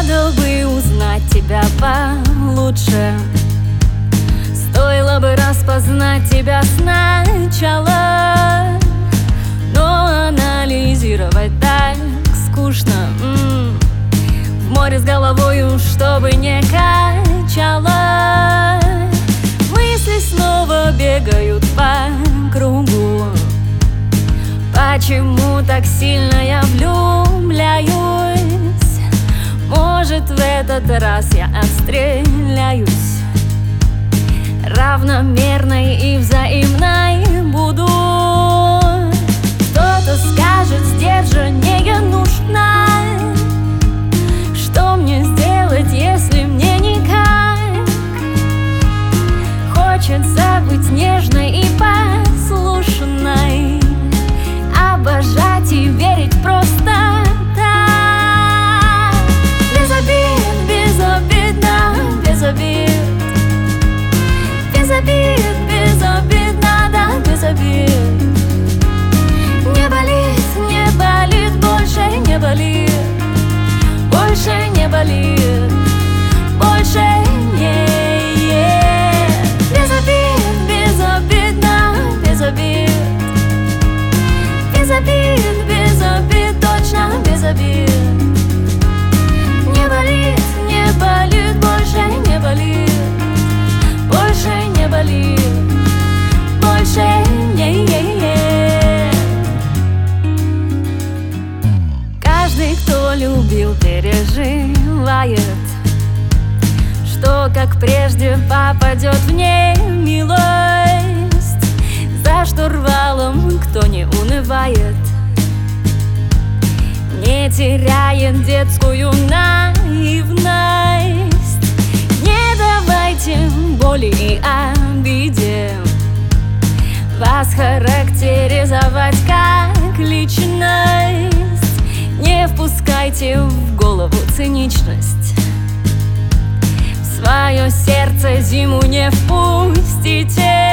Надо бы узнать тебя получше, стоило бы распознать тебя сначала. Но анализировать так скучно. В море с головою, чтобы не качало. Мысли снова бегают по кругу. Почему так сильно я влюбляюсь? Может, в этот раз я отстреляюсь. Равномерной и взаимной буду. Кто-то скажет, сдержаннее нужно. Что мне сделать, если мне никак? Хочется быть нежной и послушной, обожать и верить просто так. Без обид, безобидно, без обид. Без обид, безобидно, да, без обид. Не болит, больше не болит. Больше не болит, больше не. Без обид, безобидно, без обид. Без обид, точно без обид. Не болит, больше не болит. Больше не болит, больше не. Каждый, кто любил, переживает, что, как прежде, попадет в немилость. За штурвалом кто не унывает, не теряет детскую наивность. Не давайте боли и обиде вас характеризовать как личность. Не впускайте в голову циничность. В свое сердце зиму не впустите.